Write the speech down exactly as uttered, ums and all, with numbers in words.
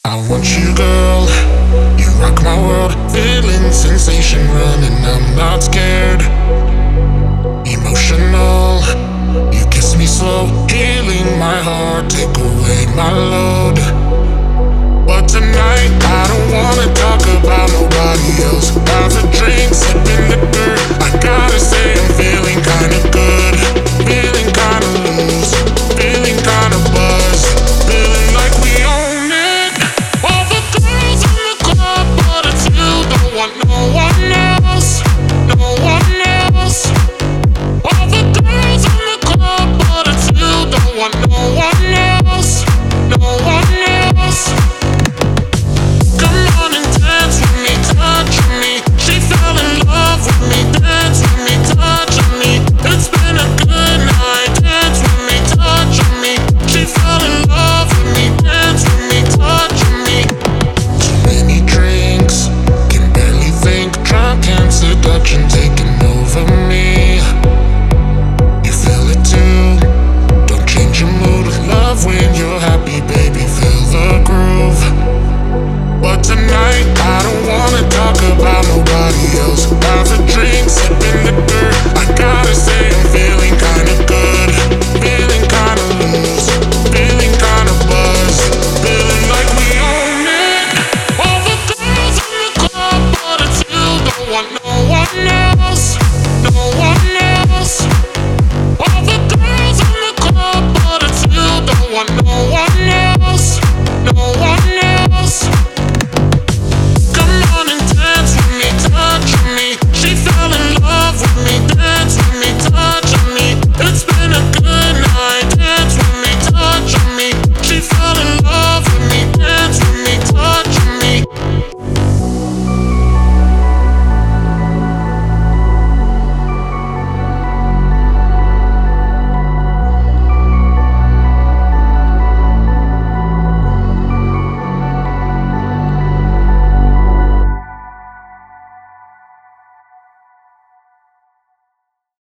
I want you, girl. You rock my world. Feeling sensation running. I'm not scared. Emotional. You kiss me slow. Healing my heart. Take away my load.